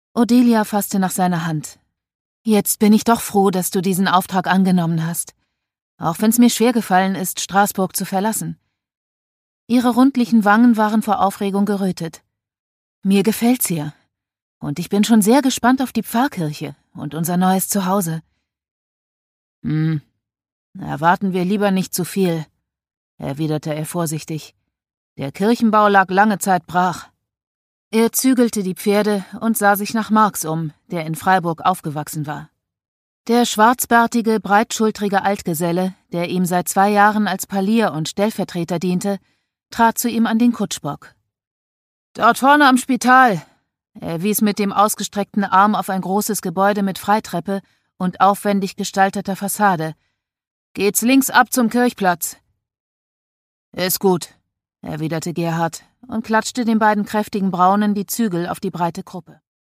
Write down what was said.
Odelia fasste nach seiner Hand. »Jetzt bin ich doch froh, dass du diesen Auftrag angenommen hast. Auch wenn es mir schwer gefallen ist, Straßburg zu verlassen.« Ihre rundlichen Wangen waren vor Aufregung gerötet. »Mir gefällt's hier. Und ich bin schon sehr gespannt auf die Pfarrkirche und unser neues Zuhause.« Erwarten wir lieber nicht zu viel«, erwiderte er vorsichtig. »Der Kirchenbau lag lange Zeit brach.« Er zügelte die Pferde und sah sich nach Marx um, der in Freiburg aufgewachsen war. Der schwarzbärtige, breitschultrige Altgeselle, der ihm seit 2 Jahren als Palier und Stellvertreter diente, trat zu ihm an den Kutschbock. »Dort vorne am Spital«, er wies mit dem ausgestreckten Arm auf ein großes Gebäude mit Freitreppe und aufwendig gestalteter Fassade. »Geht's links ab zum Kirchplatz.« »Ist gut«, erwiderte Gerhard und klatschte den beiden kräftigen Braunen die Zügel auf die breite Kruppe.